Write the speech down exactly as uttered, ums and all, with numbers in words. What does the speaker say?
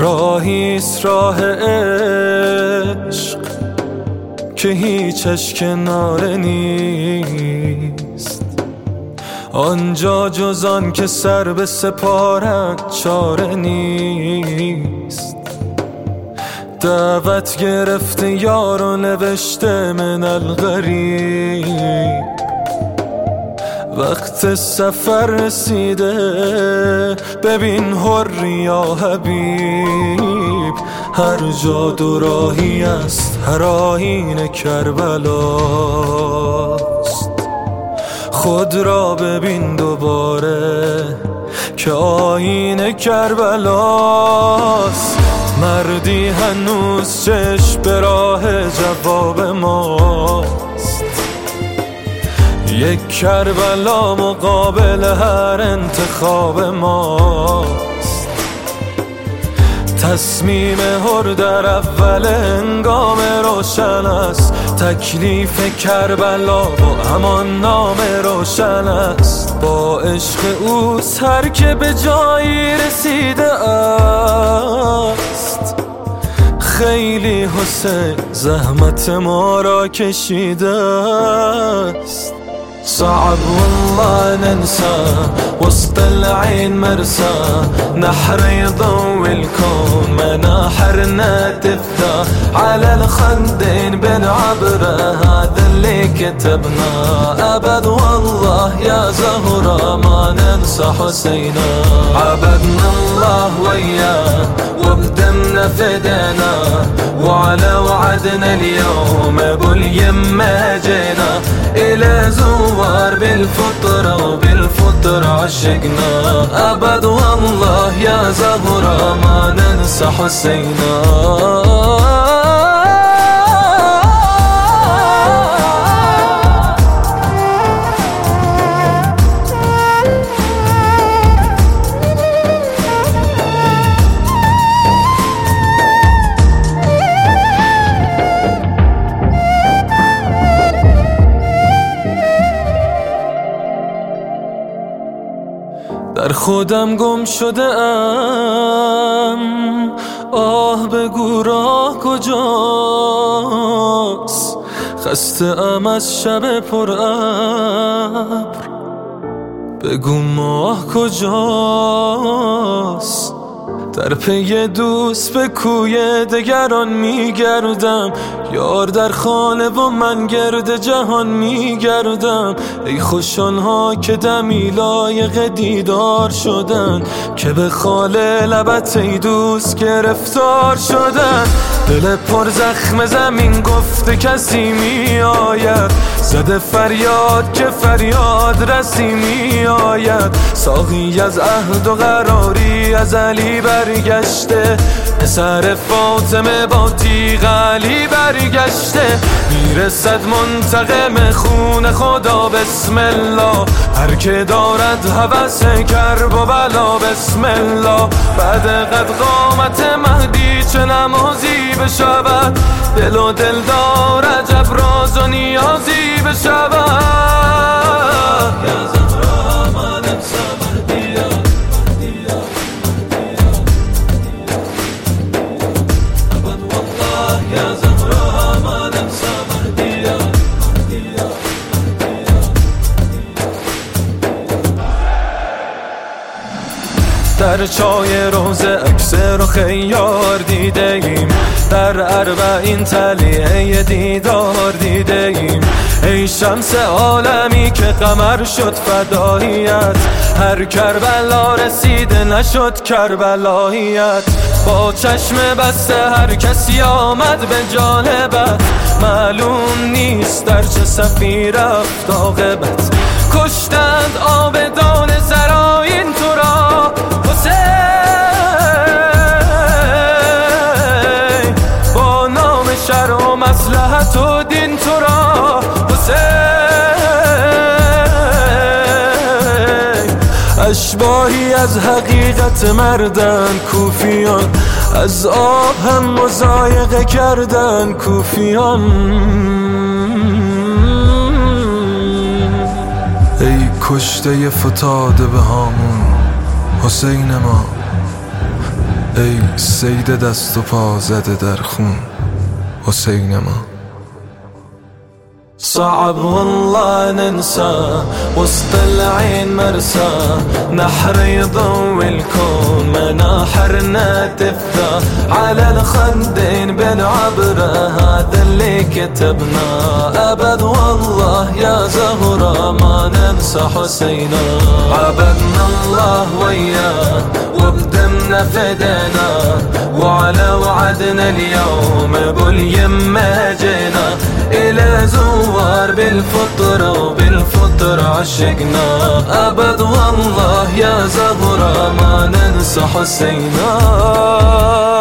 راهیست راه عشق که هیچش کناره نیست، آنجا جز آن که سر به سپارد چاره نیست. دعوت گرفته یار و نوشته من الغریب، وقت سفر رسیده ببین حر یا حبیب. هر جا دو راهی است، هر آیین کربلاست. خود را ببین دوباره که آیین کربلاست. مردی هنوز چشم به راه جواب ماست، یک کربلا مقابل هر انتخاب ماست. تصمیم هر در اول هنگام روشن است، تکلیف کربلا با همان نام روشن است. با عشق اوست هر که به جایی رسیده است. خیلی حسین زحمت ما را کشیده است. صعب والله ننسى وسط العين مرسى، نحر يضوي الكون مناحرنا تفتح على الخدين بالعبرة. هذا اللي كتبنا أبد والله يا زهرة ما ننسى حسينا. عبدنا الله وياه وبدمنا فدينا، وعلى وعدنا اليوم ابو اليمة جينا. إلى زوار بالفطرة وبالفطرة عشقنا، أبد والله يا زهرة ما ننسى حسينا. در خودم گم شده ام، آه بگو راه کجاست. خسته ام از شب پر ابر، بگو ماه کجاست. در پی دوست به کوی دگران میگردم، یار در خانه و من گرد جهان میگردم. ای خوش آنها که دمی لایق دیدار شدن، که به خال لبت ای دوست گرفتار شدن. دل پر زخم زمین گفته کسی می آید، زده فریاد که فریاد رسی می آید. ساقی از عهد و قراری از علی برگشته، پسر فاطمه با تیغ علی برگشته. میرسد منتقم خون خدا بسم الله، هر که دارد هوس کرب و بلا بسم الله. بعد قد قامت مهدی چه نمازی بشود، دل و دل دار عجب راز و نیازی بشود. یا زهرا ما ننسى مهدیا، ابد والله یا زهرا ما ننسى مهدیا. در چای روزه عکس رو خیار دیده ایم، در اربعین تلیه دیدار دیده ایم. ای شمس عالمی که قمر شد فداییت، هر کربلا رسیده نشد کربلاییت. با چشم بسته هر کسی آمد به جانبت، معلوم نیست در چه صفی رفت عاقبت. کشتند آبدان زراین تو را حسین، با نام شرع و مصلحت و دین تو را حسین. اشباهی از حقیقت مردن کوفیان، از آب هم مضایقه کردن کوفیان. ای کشته فتاده به هامون حسین ما، ای سید دست و پا زده در خون حسین ما. صعب والله ننسى وسط العين مرسى، نحر يضوي الكون مناحرنا تفتى، على الخدين بالعبرة هذا اللي كتبنا. أبد والله يا زهرة ما ننسى حسينا، عبدنا الله وياه وبدمنا فدينا، وعلى وعدنا اليوم باليمة جينا، إلى زوار بالفطرة وبالفطرة عشقنا. أبد والله يا زهرة ما ننسى حسينا.